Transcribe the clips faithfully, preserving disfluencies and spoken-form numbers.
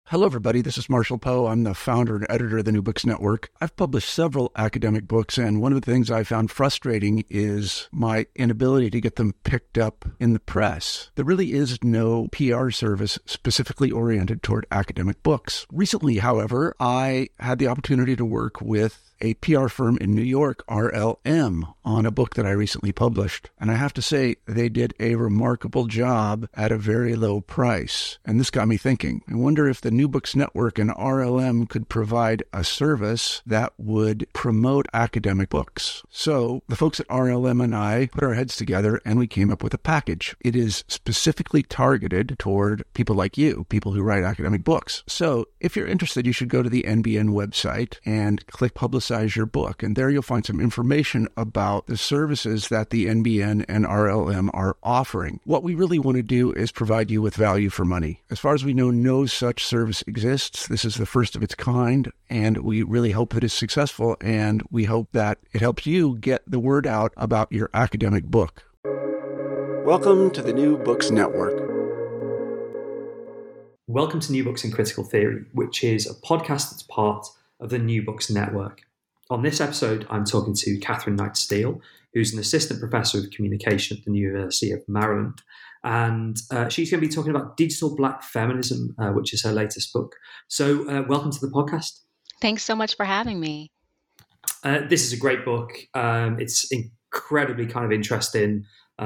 Hello, everybody. This is Marshall Poe. I'm the founder and editor of the New Books Network. I've published several academic books, and one of the things I found frustrating is my inability to get them picked up in the press. There really is no P R service specifically oriented toward academic books. Recently, however, I had the opportunity to work with a P R firm in New York, R L M, on a book that I recently published. And I have to say, they did a remarkable job at a very low price. And this got me thinking. I wonder if the New Books Network and R L M could provide a service that would promote academic books. So the folks at R L M and I put our heads together and we came up with a package. It is specifically targeted toward people like you, people who write academic books. So if you're interested, you should go to the N B N website and click Publicize your book. And there you'll find some information about the services that the N B N and R L M are offering. What we really want to do is provide you with value for money. As far as we know, no such service exists. This is the first of its kind, and we really hope that it's successful, and we hope that it helps you get the word out about your academic book. Welcome to the New Books Network. Welcome to New Books in Critical Theory, which is a podcast that's part of the New Books Network. On this episode, I'm talking to Katherine Knight Steele, who's an assistant professor of communication at the University of Maryland. And uh, she's going to be talking about Digital Black Feminism, uh, which is her latest book. So uh, welcome to the podcast. Thanks so much for having me. Uh, this is a great book. Um, it's incredibly kind of interesting.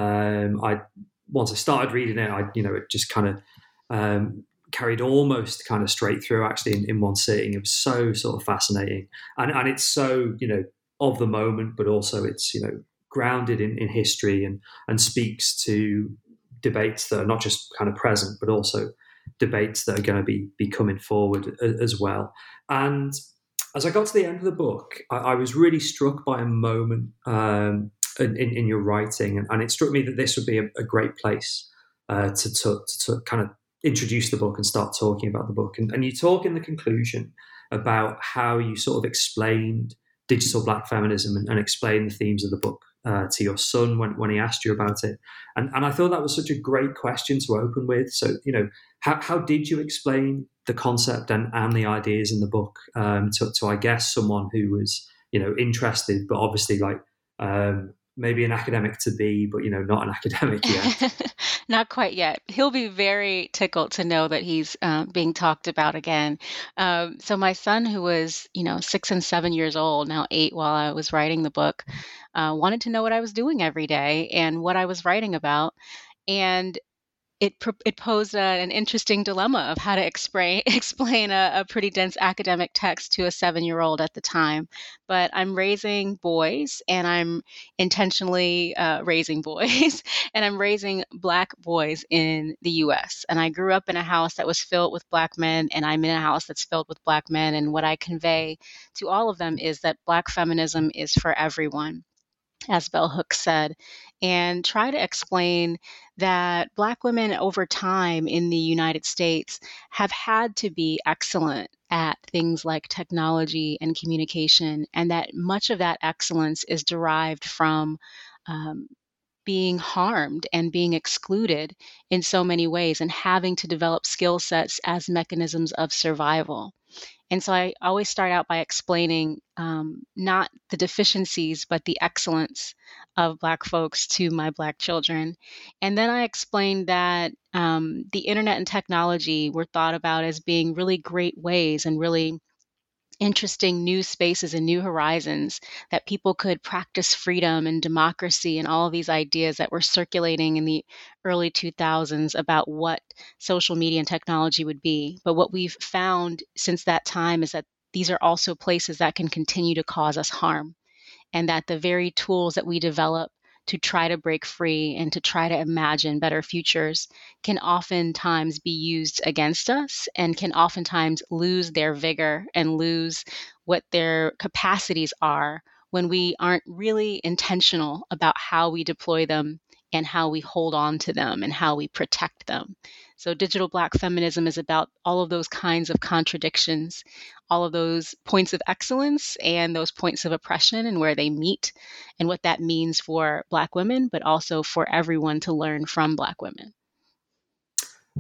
Um, I once I started reading it, I you know it just kind of um, carried almost kind of straight through actually in, in one sitting. It was so sort of fascinating. And and it's so, you know, of the moment, but also it's, you know, grounded in, in history and, and speaks to debates that are not just kind of present, but also debates that are going to be, be coming forward as well. And as I got to the end of the book, I, I was really struck by a moment um, in, in, in your writing. And, and it struck me that this would be a, a great place uh, to, to, to kind of introduce the book and start talking about the book. And, and you talk in the conclusion about how you sort of explained digital black feminism and, and explained the themes of the book uh, to your son when, when he asked you about it. And, and I thought that was such a great question to open with. So, you know, how, how did you explain the concept and, and the ideas in the book um, to, to, I guess, someone who was, you know, interested, but obviously like um, maybe an academic to be, but, you know, not an academic yet? Not quite yet. He'll be very tickled to know that he's uh, being talked about again. Um, so my son, who was, you know, six and seven years old, now eight while I was writing the book, uh, wanted to know what I was doing every day and what I was writing about. And it it posed a, an interesting dilemma of how to explain explain a, a pretty dense academic text to a seven-year-old at the time. But I'm raising boys, and I'm intentionally uh, raising boys, and I'm raising Black boys in the U S. And I grew up in a house that was filled with Black men, and I'm in a house that's filled with Black men. And what I convey to all of them is that Black feminism is for everyone, as Bell Hooks said, and try to explain that Black women over time in the United States have had to be excellent at things like technology and communication, and that much of that excellence is derived from um, being harmed and being excluded in so many ways and having to develop skill sets as mechanisms of survival. And so I always start out by explaining um, not the deficiencies, but the excellence of Black folks to my Black children. And then I explained that um, the internet and technology were thought about as being really great ways and really interesting new spaces and new horizons that people could practice freedom and democracy and all of these ideas that were circulating in the early two thousands about what social media and technology would be. But what we've found since that time is that these are also places that can continue to cause us harm, and that the very tools that we develop to try to break free and to try to imagine better futures can oftentimes be used against us and can oftentimes lose their vigor and lose what their capacities are when we aren't really intentional about how we deploy them and how we hold on to them and how we protect them. So digital Black feminism is about all of those kinds of contradictions, all of those points of excellence and those points of oppression and where they meet and what that means for Black women, but also for everyone to learn from Black women.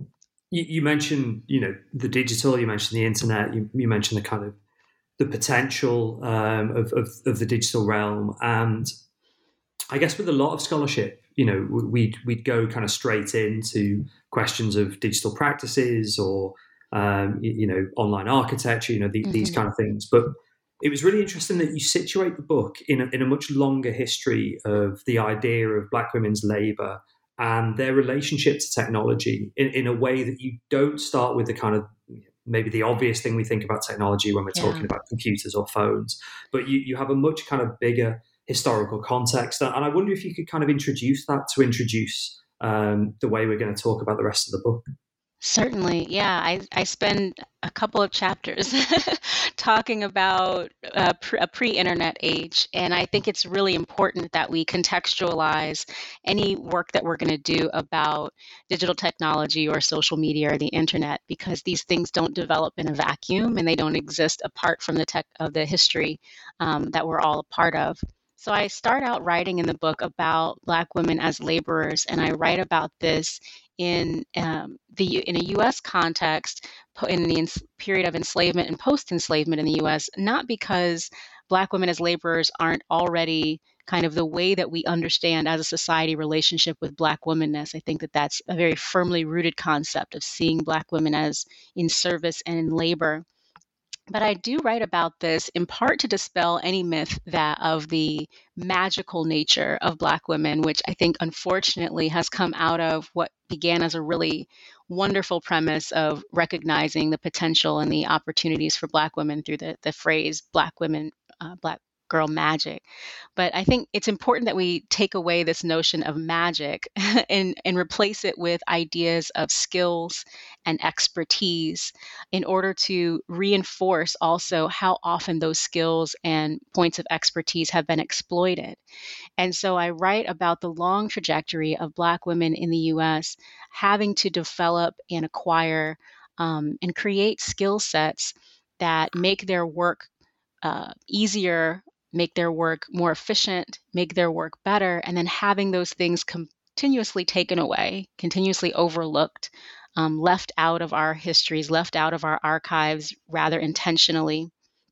you, you mentioned, you know, the digital, you mentioned the internet, you, you mentioned the kind of the potential um, of, of, of the digital realm. And I guess with a lot of scholarship, you know, we'd, we'd go kind of straight into questions of digital practices or, um, you, you know, online architecture, you know, the, mm-hmm. these kind of things. But it was really interesting that you situate the book in a, in a much longer history of the idea of Black women's labour and their relationship to technology in, in a way that you don't start with the kind of maybe the obvious thing we think about technology when we're yeah. talking about computers or phones, but you, you have a much kind of bigger historical context. And I wonder if you could kind of introduce that to introduce um, the way we're going to talk about the rest of the book. Certainly. Yeah. I, I spend a couple of chapters talking about uh, pre- a pre-internet age. And I think it's really important that we contextualize any work that we're going to do about digital technology or social media or the internet, because these things don't develop in a vacuum and they don't exist apart from the tech of the history um, that we're all a part of. So I start out writing in the book about Black women as laborers, and I write about this in um, the in a U S context, in the ens- period of enslavement and post-enslavement in the U S, not because Black women as laborers aren't already kind of the way that we understand as a society relationship with Black womanness. I think that that's a very firmly rooted concept of seeing Black women as in service and in labor. But I do write about this in part to dispel any myth that of the magical nature of Black women, which I think unfortunately has come out of what began as a really wonderful premise of recognizing the potential and the opportunities for Black women through the, the phrase Black women, uh, Black girl magic. But I think it's important that we take away this notion of magic and, and replace it with ideas of skills and expertise in order to reinforce also how often those skills and points of expertise have been exploited. And so I write about the long trajectory of Black women in the U S having to develop and acquire um, and create skill sets that make their work uh, easier, make their work more efficient, make their work better, and then having those things continuously taken away, continuously overlooked, um, left out of our histories, left out of our archives rather intentionally.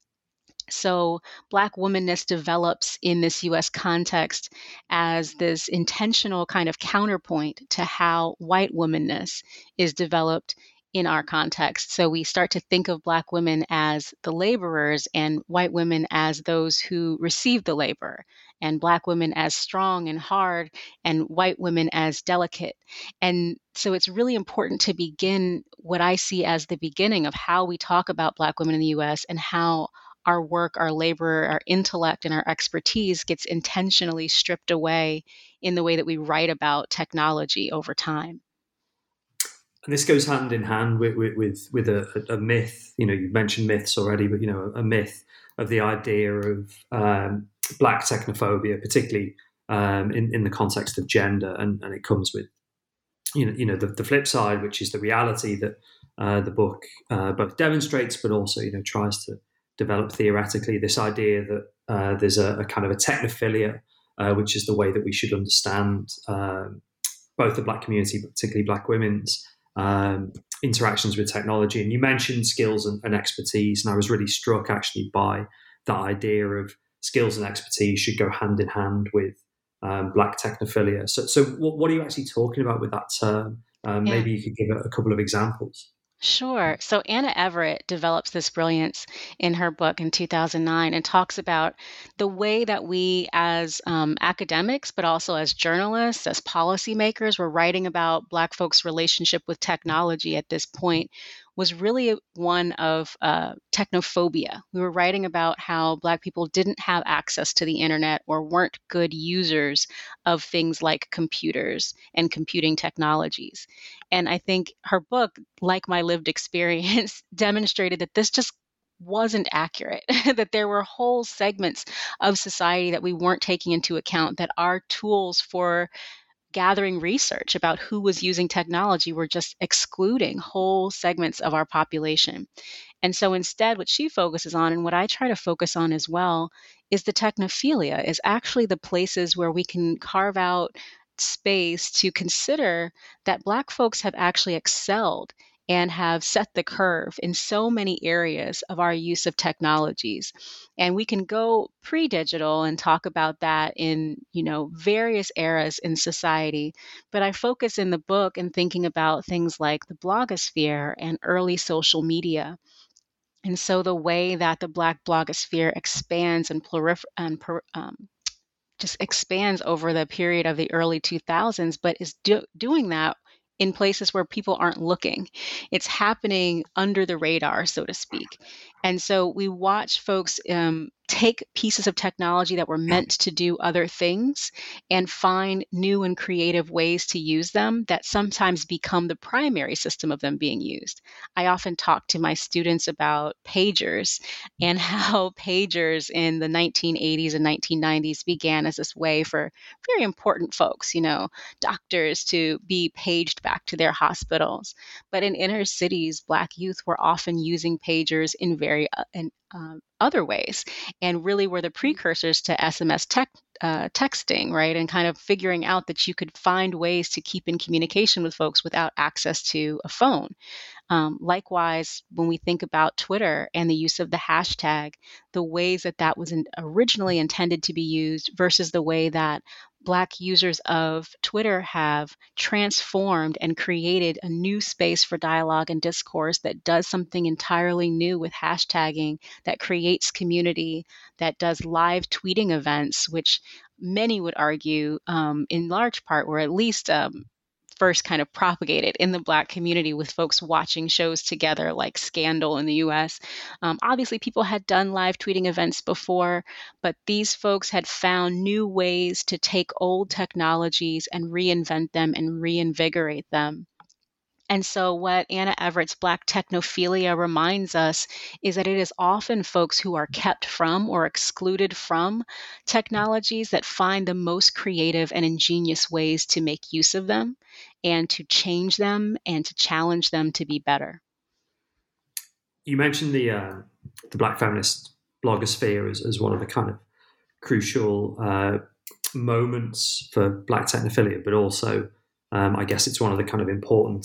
So Black womanness develops in this U S context as this intentional kind of counterpoint to how white womanness is developed in our context. So we start to think of Black women as the laborers and white women as those who receive the labor, and Black women as strong and hard and white women as delicate. And so it's really important to begin what I see as the beginning of how we talk about Black women in the U S and how our work, our labor, our intellect, and our expertise gets intentionally stripped away in the way that we write about technology over time. And this goes hand in hand with with with a, a myth. You know, you mentioned myths already, but you know, a myth of the idea of um, Black technophobia, particularly um, in in the context of gender, and, and it comes with you know you know the, the flip side, which is the reality that uh, the book uh, both demonstrates, but also you know tries to develop theoretically. This idea that uh, there's a, a kind of a technophilia, uh, which is the way that we should understand um, both the Black community, but particularly Black women's um, interactions with technology. And you mentioned skills and, and expertise, and I was really struck actually by that idea of skills and expertise should go hand in hand with um, Black technophilia. So, so what, what are you actually talking about with that term? Um, Yeah. Maybe you could give a, a couple of examples. Sure. So Anna Everett develops this brilliance in her book in two thousand nine and talks about the way that we as um, academics, but also as journalists, as policymakers, were writing about Black folks' relationship with technology at this point was really one of uh, technophobia. We were writing about how Black people didn't have access to the internet or weren't good users of things like computers and computing technologies. And I think her book, like my lived experience, demonstrated that this just wasn't accurate, that there were whole segments of society that we weren't taking into account, that our tools for gathering research about who was using technology were just excluding whole segments of our population. And so instead, what she focuses on, and what I try to focus on as well, is the technophilia, is actually the places where we can carve out space to consider that Black folks have actually excelled and have set the curve in so many areas of our use of technologies. And we can go pre-digital and talk about that in, you know, various eras in society. But I focus in the book in thinking about things like the blogosphere and early social media. And so the way that the Black blogosphere expands and, prolif- and per, um, just expands over the period of the early two thousands, but is do- doing that in places where people aren't looking. It's happening under the radar, so to speak. And so we watch folks um, take pieces of technology that were meant to do other things and find new and creative ways to use them that sometimes become the primary system of them being used. I often talk to my students about pagers and how pagers in the nineteen eighties and nineteen nineties began as this way for very important folks, you know, doctors to be paged back to their hospitals. But in inner cities, Black youth were often using pagers in very uh, in, um, other ways, and really were the precursors to S M S tech, uh, texting, right? And kind of figuring out that you could find ways to keep in communication with folks without access to a phone. Um, likewise, when we think about Twitter and the use of the hashtag, the ways that that was in, originally intended to be used versus the way that Black users of Twitter have transformed and created a new space for dialogue and discourse that does something entirely new with hashtagging, that creates community, that does live tweeting events, which many would argue, um, in large part, were at least um, first kind of propagated in the Black community with folks watching shows together like Scandal in the U S. Um, obviously, people had done live tweeting events before, but these folks had found new ways to take old technologies and reinvent them and reinvigorate them. And so, what Anna Everett's Black Technophilia reminds us is that it is often folks who are kept from or excluded from technologies that find the most creative and ingenious ways to make use of them and to change them and to challenge them to be better. You mentioned the uh, the Black feminist blogosphere as, as one of the kind of crucial uh, moments for Black technophilia, but also um, I guess it's one of the kind of important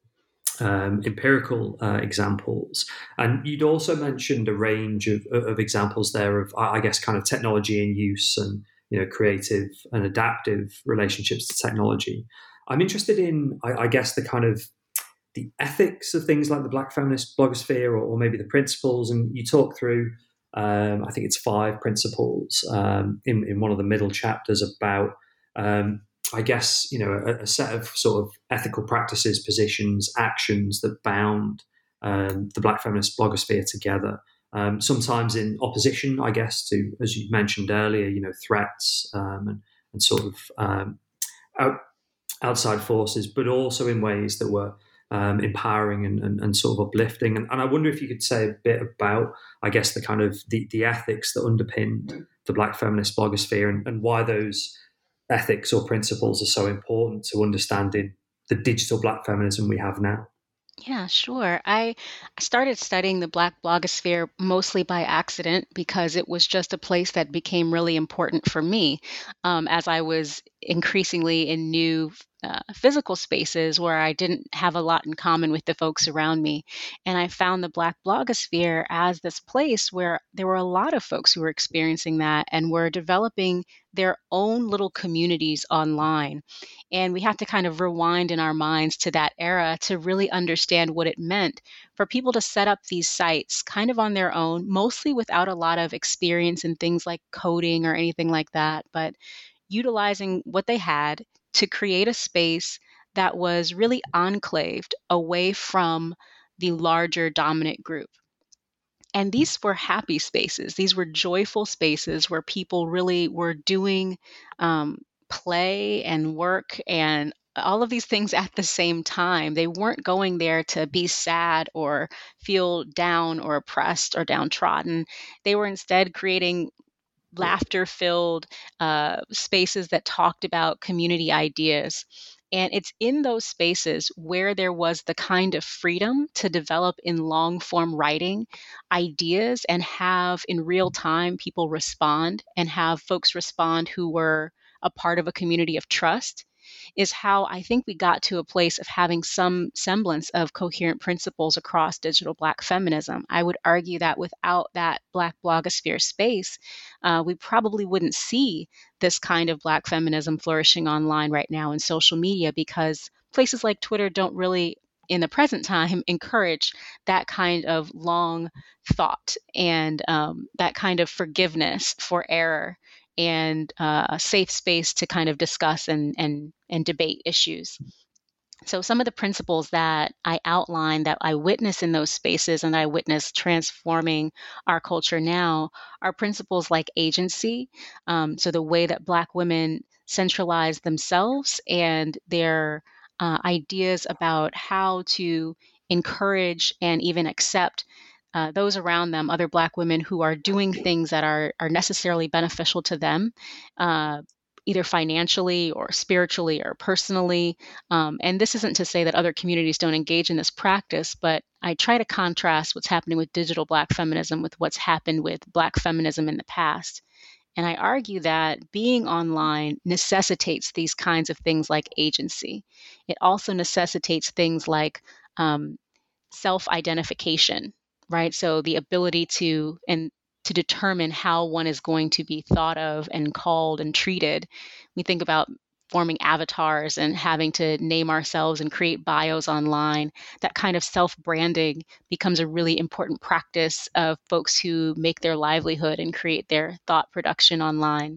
Um, empirical uh, examples. And you'd also mentioned a range of, of examples there of, I guess, kind of technology in use and, you know, creative and adaptive relationships to technology. I'm interested in, I, I guess, the kind of the ethics of things like the Black feminist blogosphere, or, or maybe the principles. And you talk through, um, I think it's five principles um, in, in one of the middle chapters about um, I guess, you know, a, a set of sort of ethical practices, positions, actions that bound um, the Black feminist blogosphere together. Um, sometimes in opposition, I guess, to, as you mentioned earlier, you know, threats um, and, and sort of um, out, outside forces, but also in ways that were um, empowering and, and, and sort of uplifting. And, and I wonder if you could say a bit about, I guess, the kind of the, the ethics that underpinned the Black feminist blogosphere and, and why those ethics or principles are so important to understanding the digital Black feminism we have now. Yeah, sure. I started studying the Black blogosphere mostly by accident because it was just a place that became really important for me um, as I was increasingly in new uh, physical spaces where I didn't have a lot in common with the folks around me. And I found the Black blogosphere as this place where there were a lot of folks who were experiencing that and were developing their own little communities online. And we have to kind of rewind in our minds to that era to really understand what it meant for people to set up these sites kind of on their own, mostly without a lot of experience in things like coding or anything like that, but utilizing what they had to create a space that was really enclaved away from the larger dominant group. And these were happy spaces. These were joyful spaces where people really were doing um, play and work and all of these things at the same time. They weren't going there to be sad or feel down or oppressed or downtrodden. They were instead creating laughter filled uh, spaces that talked about community ideas. And it's in those spaces where there was the kind of freedom to develop in long form writing ideas and have in real time people respond and have folks respond who were a part of a community of trust. is how I think we got to a place of having some semblance of coherent principles across digital Black feminism. I would argue that without that Black blogosphere space, uh, we probably wouldn't see this kind of Black feminism flourishing online right now in social media, because places like Twitter don't really, in the present time, encourage that kind of long thought and um, that kind of forgiveness for error and uh, a safe space to kind of discuss and, and, and debate issues. So some of the principles that I outline that I witness in those spaces and I witness transforming our culture now are principles like agency. Um, so the way that Black women centralize themselves and their uh, ideas about how to encourage and even accept uh, those around them, other Black women who are doing things that are, are necessarily beneficial to them, uh, either financially or spiritually or personally. Um, and this isn't to say that other communities don't engage in this practice, but I try to contrast what's happening with digital Black feminism with what's happened with Black feminism in the past. And I argue that being online necessitates these kinds of things like agency. It also necessitates things like um, self-identification, right? So the ability to and to determine how one is going to be thought of and called and treated. We think about forming avatars and having to name ourselves and create bios online. That kind of self-branding becomes a really important practice of folks who make their livelihood and create their thought production online.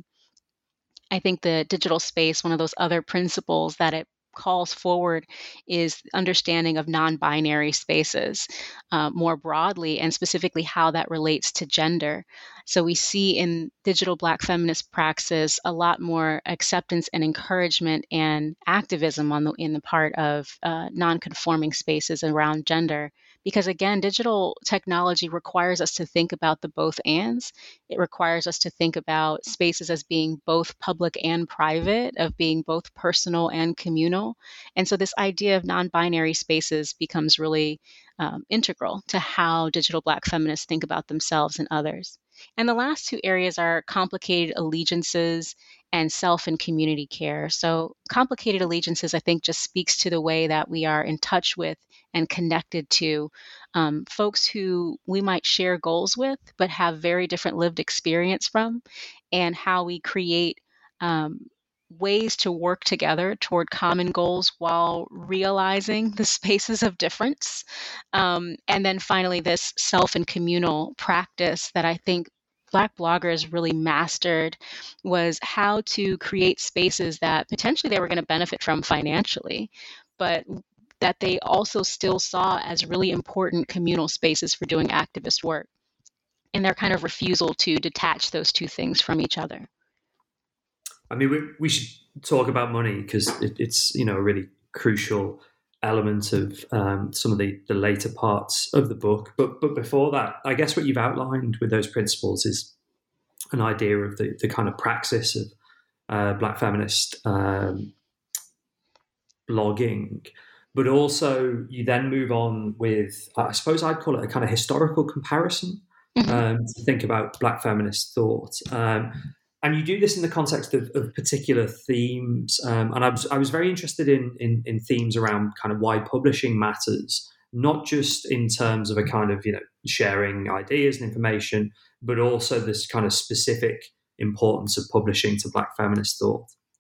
I think the digital space, one of those other principles that it calls forward is understanding of non-binary spaces uh, more broadly, and specifically how that relates to gender. So we see in digital Black feminist praxis a lot more acceptance and encouragement and activism on the in the part of uh, non-conforming spaces around gender. Because again, digital technology requires us to think about the both ands. It requires us to think about spaces as being both public and private, of being both personal and communal. And so this idea of non-binary spaces becomes really um, integral to how digital Black feminists think about themselves and others. And the last two areas are complicated allegiances and self and community care. So complicated allegiances, I think, just speaks to the way that we are in touch with and connected to um, folks who we might share goals with, but have very different lived experience from, and how we create um, ways to work together toward common goals while realizing the spaces of difference. Um, and then finally, this self and communal practice that I think Black bloggers really mastered was how to create spaces that potentially they were going to benefit from financially, but that they also still saw as really important communal spaces for doing activist work, and their kind of refusal to detach those two things from each other. I mean, we, we should talk about money, because it, it's, you know, a really crucial element of um, some of the, the later parts of the book. But but before that, I guess what you've outlined with those principles is an idea of the, the kind of praxis of uh, Black feminist um, blogging. But also you then move on with, I suppose I'd call it a kind of historical comparison Mm-hmm. um, to think about Black feminist thought. Um, and you do this in the context of, of particular themes. Um, and I was, I was very interested in, in, in themes around kind of why publishing matters, not just in terms of a kind of, you know, sharing ideas and information, but also this kind of specific importance of publishing to Black feminist thought.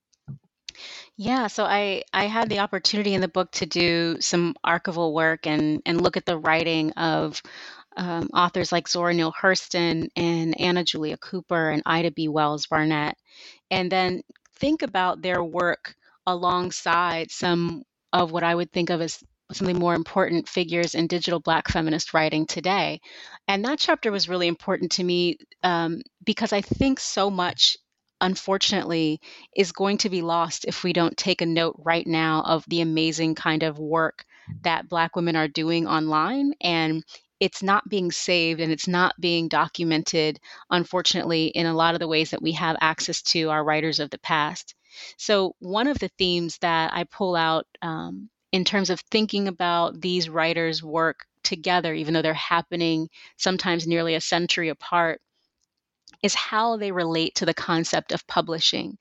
Yeah, so I, I had the opportunity in the book to do some archival work and, and look at the writing of um, authors like Zora Neale Hurston and Anna Julia Cooper and Ida B. Wells Barnett, and then think about their work alongside some of what I would think of as some of the more important figures in digital Black feminist writing today. And that chapter was really important to me um, because I think so much, unfortunately, is going to be lost if we don't take a note right now of the amazing kind of work that Black women are doing online. And it's not being saved and it's not being documented, unfortunately, in a lot of the ways that we have access to our writers of the past. So one of the themes that I pull out um, in terms of thinking about these writers' work together, even though they're happening sometimes nearly a century apart, is how they relate to the concept of publishing.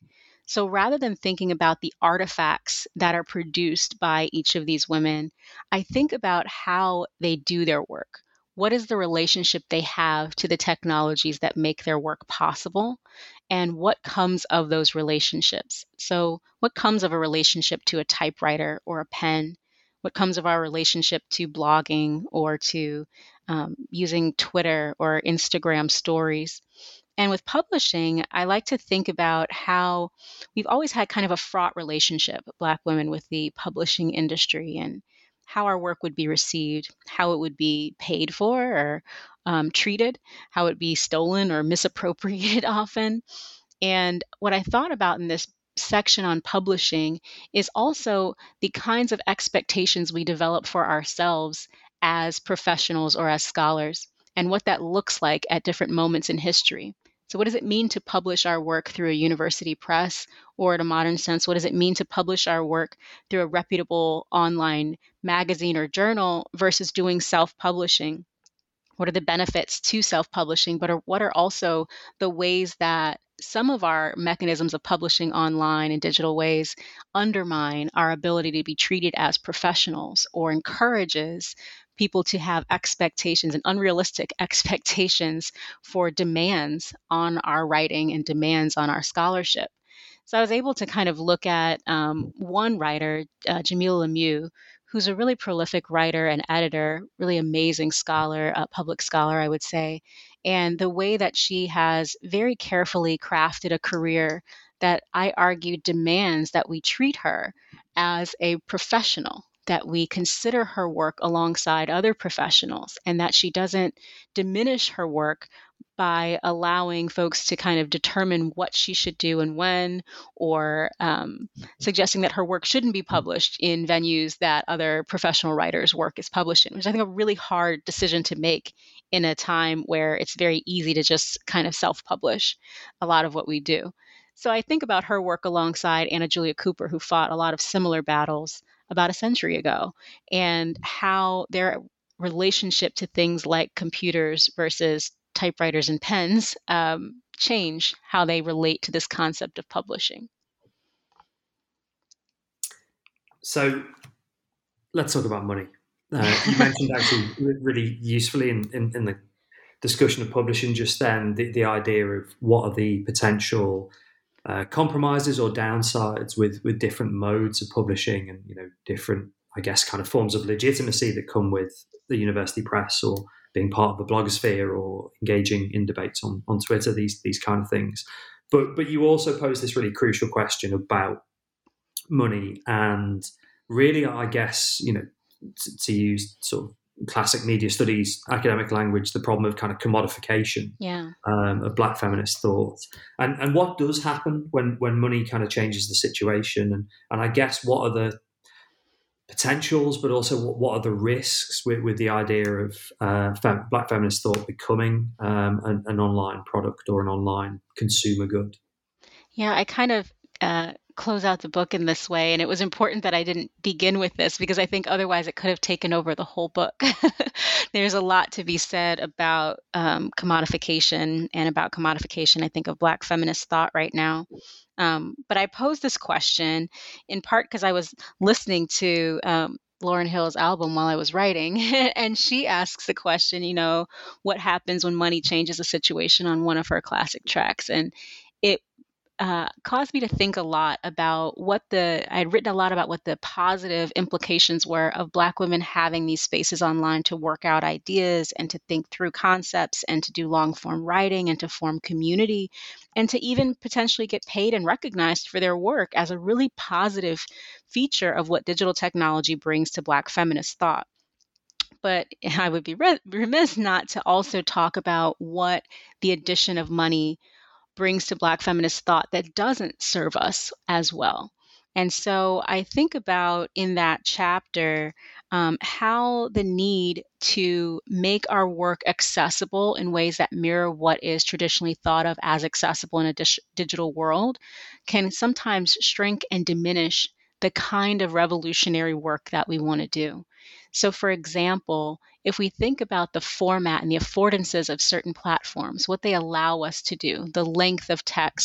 So rather than thinking about the artifacts that are produced by each of these women, I think about how they do their work. What is the relationship they have to the technologies that make their work possible? And what comes of those relationships? So, what comes of a relationship to a typewriter or a pen? What comes of our relationship to blogging or to um, using Twitter or Instagram stories? And with publishing, I like to think about how we've always had kind of a fraught relationship, Black women, with the publishing industry and how our work would be received, how it would be paid for or um, treated, how it would be stolen or misappropriated often. And what I thought about in this section on publishing is also the kinds of expectations we develop for ourselves as professionals or as scholars, and what that looks like at different moments in history. So, what does it mean to publish our work through a university press? Or, in a modern sense, what does it mean to publish our work through a reputable online magazine or journal versus doing self publishing? What are the benefits to self-publishing, but are, what are also the ways that some of our mechanisms of publishing online in digital ways undermine our ability to be treated as professionals, or encourages people to have expectations and unrealistic expectations for demands on our writing and demands on our scholarship. So I was able to kind of look at um, one writer, uh, Jamilah Lemieux, who's a really prolific writer and editor, really amazing scholar, a public scholar, I would say. And the way that she has very carefully crafted a career that I argue demands that we treat her as a professional, that we consider her work alongside other professionals, and that she doesn't diminish her work by allowing folks to kind of determine what she should do and when, or um, suggesting that her work shouldn't be published in venues that other professional writers' work is published in, which I think a really hard decision to make in a time where it's very easy to just kind of self-publish a lot of what we do. So I think about her work alongside Anna Julia Cooper, who fought a lot of similar battles about a century ago, and how their relationship to things like computers versus typewriters and pens um, change how they relate to this concept of publishing. So let's talk about money. Uh, you mentioned actually really usefully in, in, in the discussion of publishing just then, the, the idea of what are the potential uh, compromises or downsides with, with different modes of publishing, and, you know, different, I guess, kind of forms of legitimacy that come with the university press, or being part of the blogosphere, or engaging in debates on, on Twitter, these these kind of things. But but you also pose this really crucial question about money, and really, I guess, you know, to, to use sort of classic media studies academic language, the problem of kind of commodification yeah. um, of Black feminist thought, and and what does happen when when money kind of changes the situation, and and I guess what are the potentials, but also what, what are the risks with, with the idea of uh, fem- Black feminist thought becoming um, an, an online product or an online consumer good? Yeah, I kind of uh, close out the book in this way, and it was important that I didn't begin with this because I think otherwise it could have taken over the whole book. There's a lot to be said about um, commodification and about commodification, I think, of Black feminist thought right now. Um, but I posed this question in part because I was listening to um, Lauryn Hill's album while I was writing, and she asks the question, you know, what happens when money changes a situation on one of her classic tracks? And it uh, caused me to think a lot about what the, I had written a lot about what the positive implications were of Black women having these spaces online to work out ideas and to think through concepts and to do long form writing and to form community and to even potentially get paid and recognized for their work as a really positive feature of what digital technology brings to Black feminist thought. But I would be remiss not to also talk about what the addition of money brings to Black feminist thought that doesn't serve us as well. And so I think about in that chapter um, how the need to make our work accessible in ways that mirror what is traditionally thought of as accessible in a dis- digital world can sometimes shrink and diminish the kind of revolutionary work that we want to do. So, for example, if we think about the format and the affordances of certain platforms, what they allow us to do, the length of texts,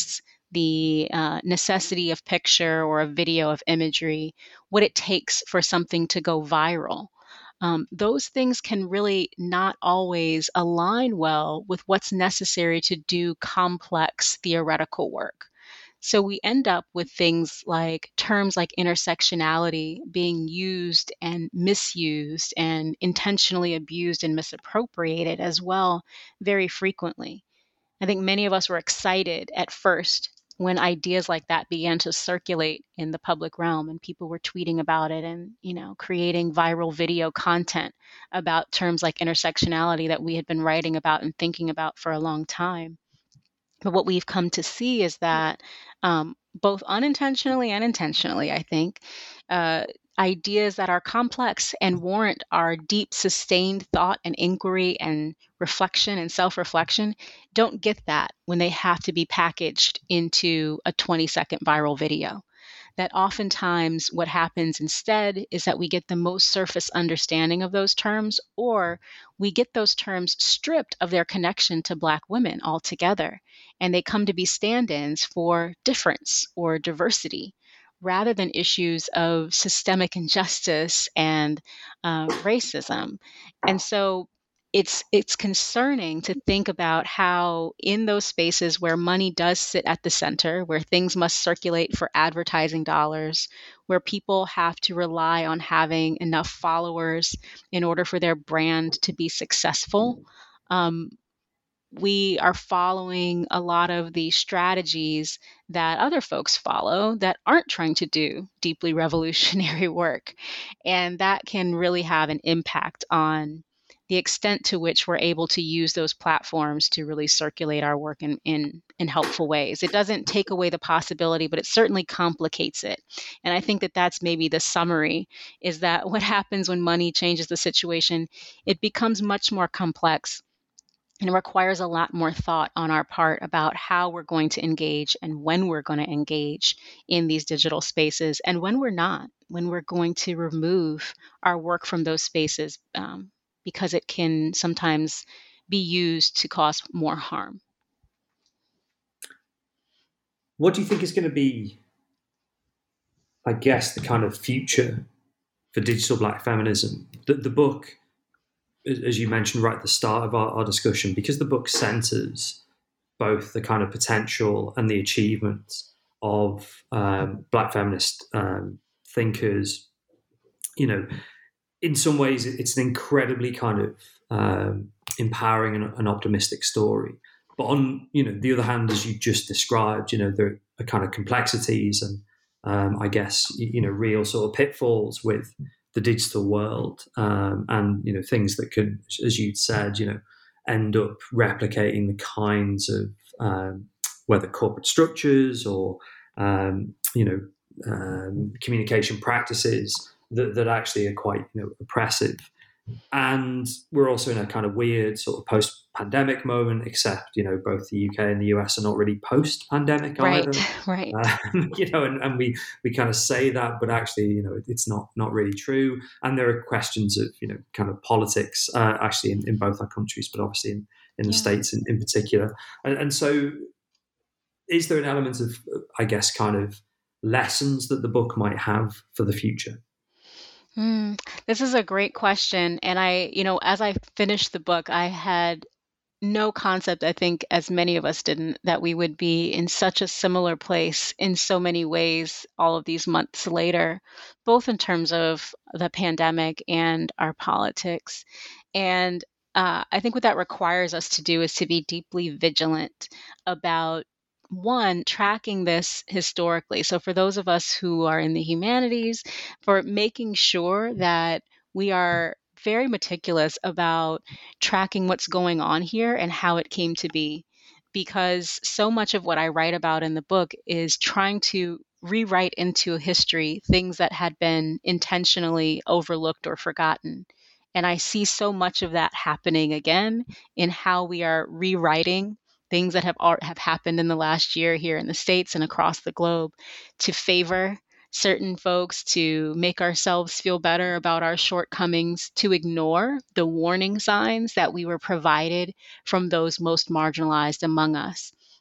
the uh, necessity of picture or a video of imagery, what it takes for something to go viral. Um, those things can really not always align well with what's necessary to do complex theoretical work. So we end up with things like terms like intersectionality being used and misused and intentionally abused and misappropriated as well very frequently. I think many of us were excited at first when ideas like that began to circulate in the public realm and people were tweeting about it and, you know, creating viral video content about terms like intersectionality that we had been writing about and thinking about for a long time. But what we've come to see is that um, both unintentionally and intentionally, I think, uh, ideas that are complex and warrant our deep, sustained thought and inquiry and reflection and self-reflection don't get that when they have to be packaged into a twenty second viral video. That oftentimes what happens instead is that we get the most surface understanding of those terms, or we get those terms stripped of their connection to Black women altogether, and they come to be stand-ins for difference or diversity, rather than issues of systemic injustice and uh, racism. And so it's it's concerning to think about how in those spaces where money does sit at the center, where things must circulate for advertising dollars, where people have to rely on having enough followers in order for their brand to be successful, um, we are following a lot of the strategies that other folks follow that aren't trying to do deeply revolutionary work. And that can really have an impact on the extent to which we're able to use those platforms to really circulate our work in, in, in helpful ways. It doesn't take away the possibility, but it certainly complicates it. And I think that that's maybe the summary, is that what happens when money changes the situation, it becomes much more complex. And it requires a lot more thought on our part about how we're going to engage and when we're going to engage in these digital spaces and when we're not, when we're going to remove our work from those spaces um, because it can sometimes be used to cause more harm. What do you think is going to be, I guess, the kind of future for digital Black feminism? The, the book, as you mentioned right at the start of our, our discussion, because the book centers both the kind of potential and the achievements of um, Black feminist um, thinkers, you know, in some ways it's an incredibly kind of um, empowering and, and optimistic story. But on, you know, the other hand, as you just described, you know, there are kind of complexities and um, I guess, you know, real sort of pitfalls with the digital world, um, and you know, things that can, as you'd said, you know, end up replicating the kinds of um, whether corporate structures or um, you know um, communication practices that, that actually are quite, you know, oppressive. And we're also in a kind of weird sort of post-pandemic moment, except, you know, both the U K and the U S are not really post-pandemic right, either. Right, um, you know, and, and we we kind of say that, but actually, you know, it's not not really true. And there are questions of, you know, kind of politics, uh, actually in, in both our countries, but obviously in, in the yeah. States in, in particular. And, and so is there an element of, I guess, kind of lessons that the book might have for the future? Mm, this is a great question. And I, you know, as I finished the book, I had no concept, I think, as many of us didn't, that we would be in such a similar place in so many ways all of these months later, both in terms of the pandemic and our politics. And uh, I think what that requires us to do is to be deeply vigilant about, one, tracking this historically. So for those of us who are in the humanities, for making sure that we are very meticulous about tracking what's going on here and how it came to be. Because so much of what I write about in the book is trying to rewrite into history things that had been intentionally overlooked or forgotten. And I see so much of that happening again in how we are rewriting things that have have happened in the last year here in the States and across the globe to favor certain folks, to make ourselves feel better about our shortcomings, to ignore the warning signs that we were provided from those most marginalized among us.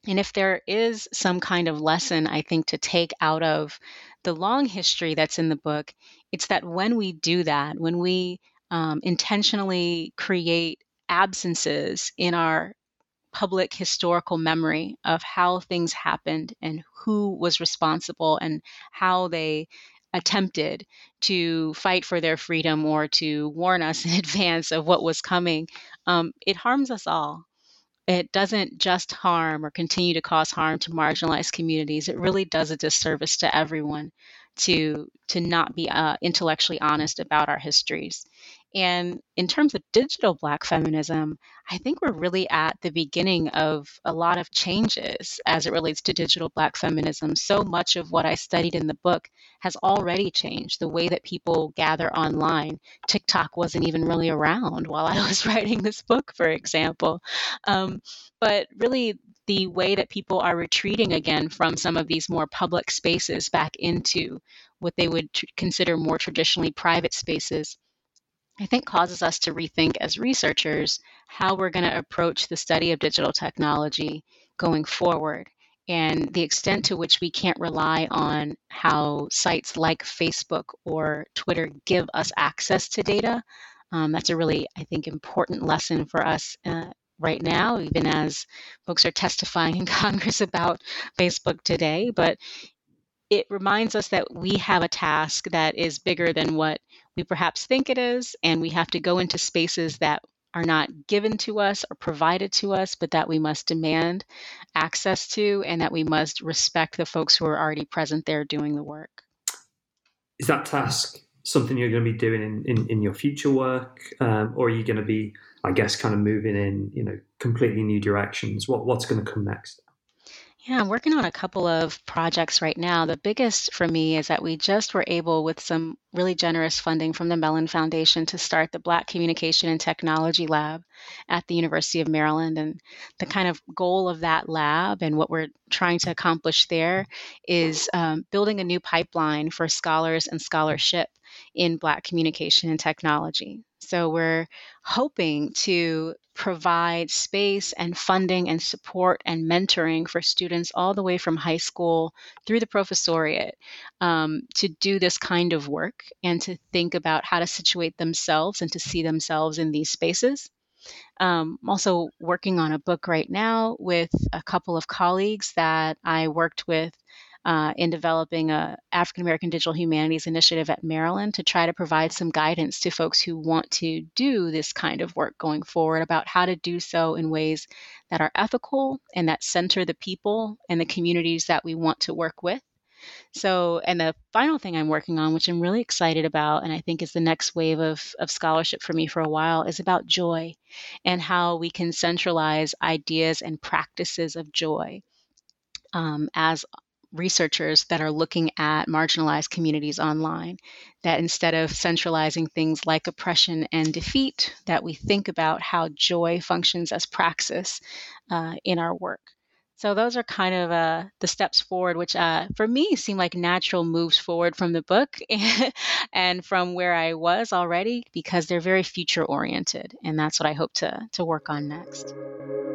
And if there is some kind of lesson, I think, to take out of the long history that's in the book, it's that when we do that, when we um, intentionally create absences in our public historical memory of how things happened and who was responsible and how they attempted to fight for their freedom or to warn us in advance of what was coming, um, it harms us all. It doesn't just harm or continue to cause harm to marginalized communities. It really does a disservice to everyone to to not be uh, intellectually honest about our histories. And in terms of digital Black feminism, I think we're really at the beginning of a lot of changes as it relates to digital Black feminism. So much of what I studied in the book has already changed. The way that people gather online. TikTok wasn't even really around while I was writing this book, for example. Um, but really, the way that people are retreating again from some of these more public spaces back into what they would tr- consider more traditionally private spaces, I think causes us to rethink as researchers how we're going to approach the study of digital technology going forward, and the extent to which we can't rely on how sites like Facebook or Twitter give us access to data. Um, that's a really, I think, important lesson for us uh, right now, even as folks are testifying in Congress about Facebook today. But it reminds us that we have a task that is bigger than what we perhaps think it is, and we have to go into spaces that are not given to us or provided to us, but that we must demand access to, and that we must respect the folks who are already present there doing the work. Is that task something you're going to be doing in, in, in your future work, um, or are you going to be, I guess, kind of moving in, you know, completely new directions? What what's going to come next? Yeah, I'm working on a couple of projects right now. The biggest for me is that we just were able, with some really generous funding from the Mellon Foundation, to start the Black Communication and Technology Lab at the University of Maryland. And the kind of goal of that lab and what we're trying to accomplish there is um, building a new pipeline for scholars and scholarship in Black communication and technology. So we're hoping to provide space and funding and support and mentoring for students all the way from high school through the professoriate um, to do this kind of work and to think about how to situate themselves and to see themselves in these spaces. Um, I'm also working on a book right now with a couple of colleagues that I worked with uh, in developing a African American Digital Humanities Initiative at Maryland to try to provide some guidance to folks who want to do this kind of work going forward about how to do so in ways that are ethical and that center the people and the communities that we want to work with. So, and the final thing I'm working on, which I'm really excited about, and I think is the next wave of, of scholarship for me for a while, is about joy and how we can centralize ideas and practices of joy um, as researchers that are looking at marginalized communities online, that instead of centralizing things like oppression and defeat, that we think about how joy functions as praxis uh, in our work. So those are kind of uh, the steps forward, which uh, for me seem like natural moves forward from the book and from where I was already, because they're very future oriented. And that's what I hope to, to work on next.